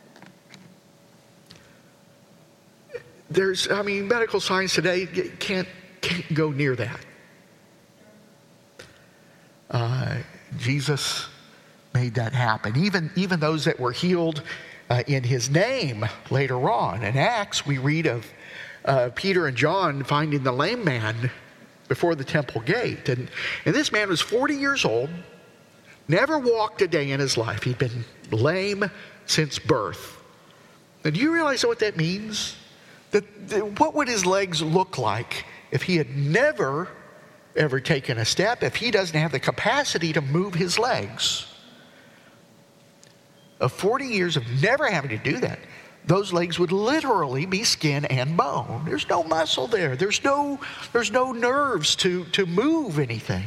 Medical science today can't go near that. Jesus made that happen. Even those that were healed in his name later on. In Acts, we read of Peter and John finding the lame man before the temple gate. And this man was 40 years old, never walked a day in his life. He'd been lame since birth. And do you realize what that means? What would his legs look like if he had never ever taken a step, if he doesn't have the capacity to move his legs? Of 40 years of never having to do that, those legs would literally be skin and bone. There's no muscle there. There's no nerves to move anything.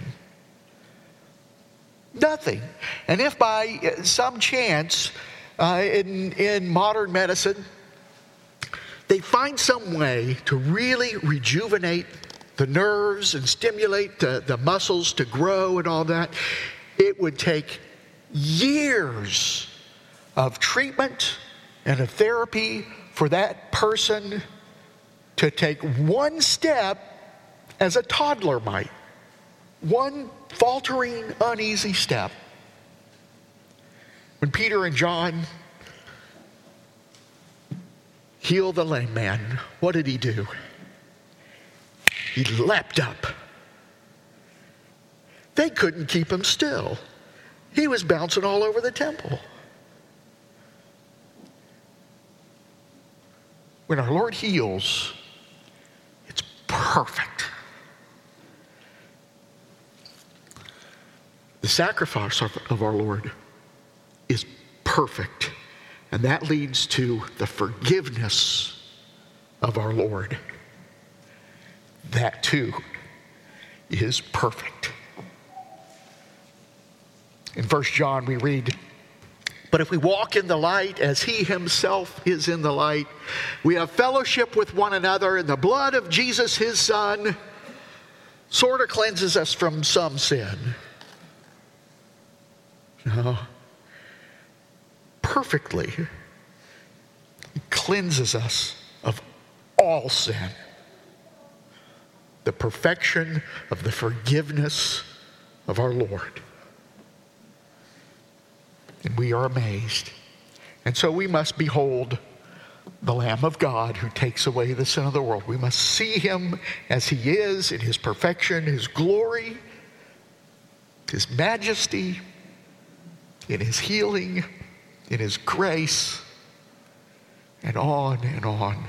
Nothing. And if by some chance in modern medicine they find some way to really rejuvenate the nerves and stimulate the muscles to grow and all that, it would take years of treatment and a therapy for that person to take one step as a toddler might. One faltering, uneasy step. When Peter and John healed the lame man, what did he do? He leapt up. They couldn't keep him still. He was bouncing all over the temple. When our Lord heals, it's perfect. The sacrifice of our Lord is perfect. And that leads to the forgiveness of our Lord. That too is perfect. In 1 John we read, "But if we walk in the light as he himself is in the light, we have fellowship with one another, and the blood of Jesus, his son, sort of cleanses us from some sin." No. Perfectly. It cleanses us of all sin. The perfection of the forgiveness of our Lord. And we are amazed. And so we must behold the Lamb of God who takes away the sin of the world. We must see him as he is in his perfection, his glory, his majesty, in his healing, in his grace, and on and on.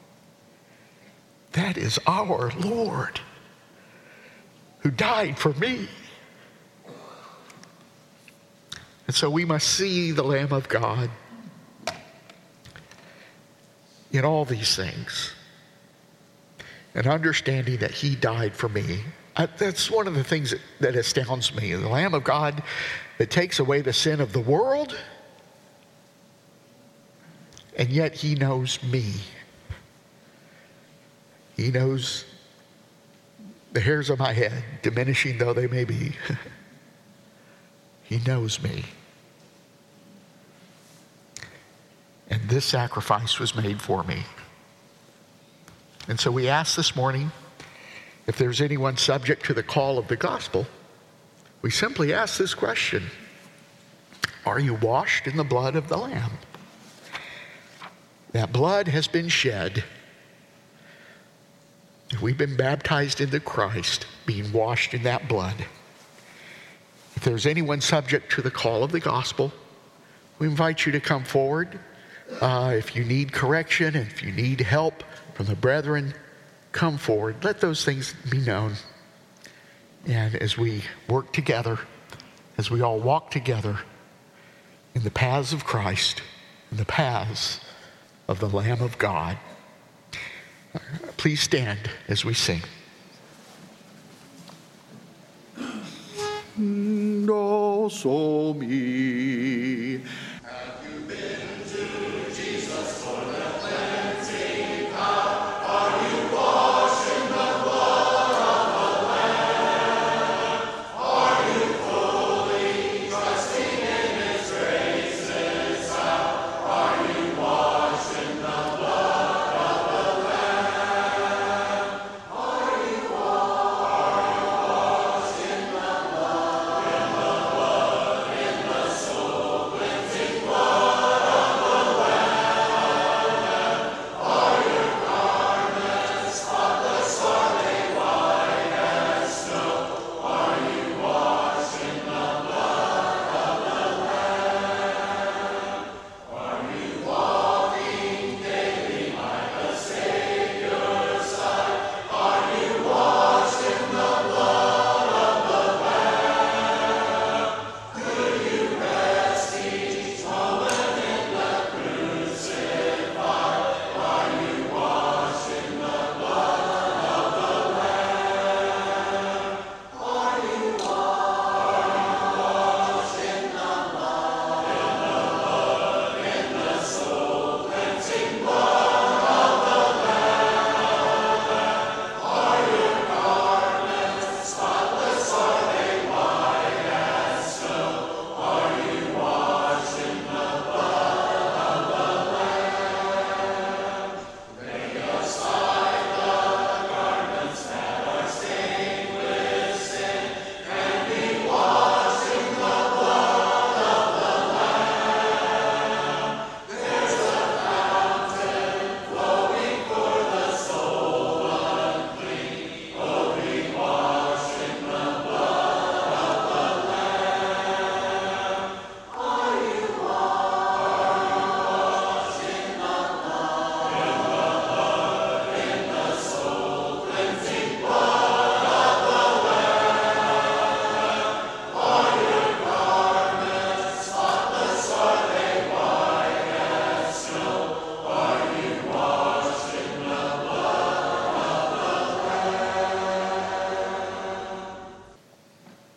That is our Lord who died for me. And so we must see the Lamb of God in all these things. And understanding that he died for me. That's one of the things that astounds me. The Lamb of God that takes away the sin of the world, and yet he knows me. He knows the hairs of my head, diminishing though they may be. He knows me. And this sacrifice was made for me. And so we ask this morning, if there's anyone subject to the call of the gospel, we simply ask this question: Are you washed in the blood of the Lamb? That blood has been shed. We've been baptized into Christ, being washed in that blood. If there's anyone subject to the call of the gospel, we invite you to come forward. If you need correction, if you need help from the brethren, come forward. Let those things be known. And as we work together, as we all walk together in the paths of Christ, in the paths of the Lamb of God, please stand as we sing. Nos omi. Have you been to Jesus for the cleansing power?